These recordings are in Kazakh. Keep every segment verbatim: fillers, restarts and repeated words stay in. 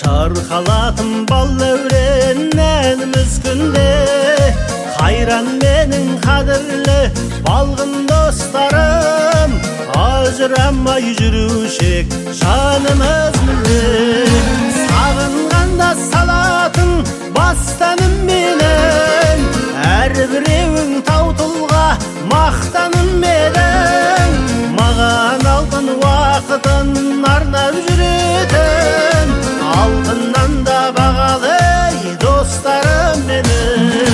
Шарқалатын бал дәуреннен мүскінде, қайран менің қадірлі балғын достарым, ажырамай жүрушек жанымыз мүлде. Сағынғанда салатын бастаным менің, әрбіреуің таутылға мақтаным менің. Маған алтын уақытын арнап жүретін, алтыннан да бағалы достарым менің.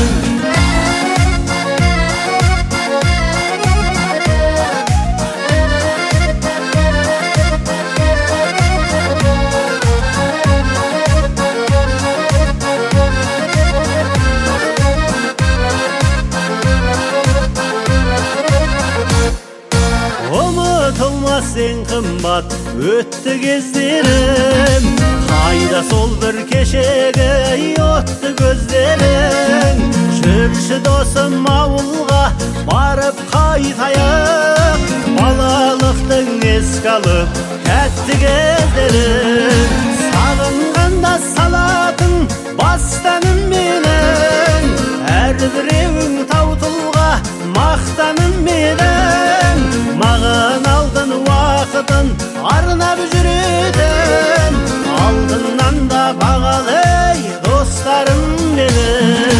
Ұмытылмас ең қымбат өтті кездерім, қайда сол бір кешегі отты көздерің. Жүрші досым ауылға барып қайтайық, балалықтың еске алып тәтті кездерін. Сағынғанда салатын бастаным менің, әрбіреуің таутылға мақтаным менің. Маған алтын уақытын арнап жүретін, алтыннан да бағалы достарым менің.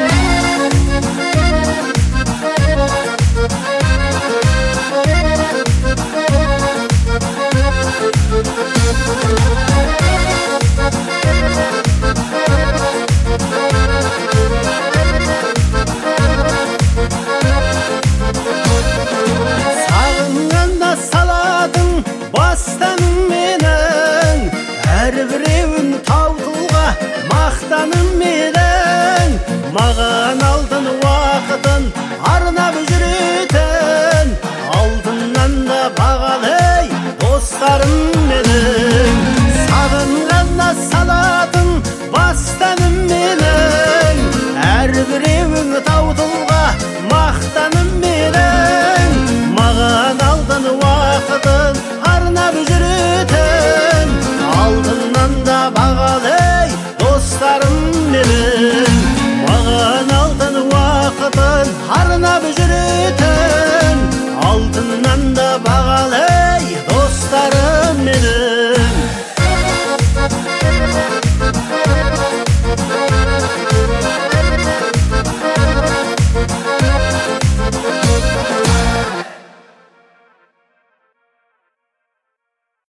Бастаным менің, әрбіреуін таутылға мақтаным менің. Маған алтын уақытын арнап жүретін, алтыннан да бағалы достарым менің. Сағынғанда салатын бастаным менің, әрбіреуін таутылға мақтаным менің. Маған алтын уақытын арнап жүретін, алтыннан да бағалы достарым менің. Маған алтын уақытын арнап жүретін,